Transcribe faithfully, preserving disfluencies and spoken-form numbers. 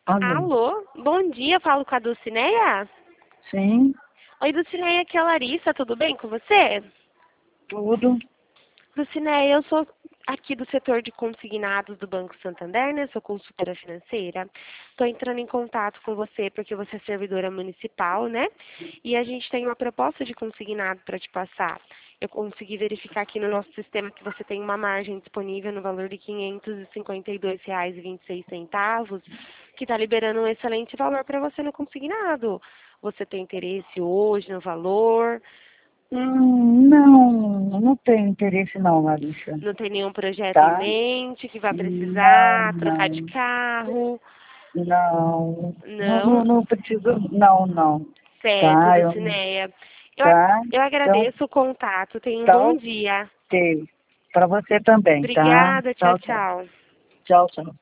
Alô? Alô, bom dia, eu falo com a Dulcineia? Sim, Oi, Dulcineia, aqui é a Larissa, tudo bem com você? tudo. Dulcineia, eu sou aqui do setor de consignados do Banco Santander, né? Sou consultora financeira. Estou entrando em contato com você porque você é servidora municipal, né? E a gente tem uma proposta de consignado para te passar. Eu consegui verificar aqui no nosso sistema que você tem uma margem disponível no valor de quinhentos e cinquenta e dois reais e vinte e seis centavos, que está liberando um excelente valor para você no consignado. Você tem interesse hoje no valor? Hum, não, não tenho interesse não, Larissa. Não tem nenhum projeto em Tá? mente que vai Não, precisar trocar de não, carro? não, não, Não? não, não preciso, não, não. Certo, Tá, eu, Dulcineia. Eu, a- tá? eu Então, agradeço o contato. Tenha um tá bom dia. ok. Para você também, tá? Obrigada. Tchau, Tchau, tchau. tchau. Tchau, tchau.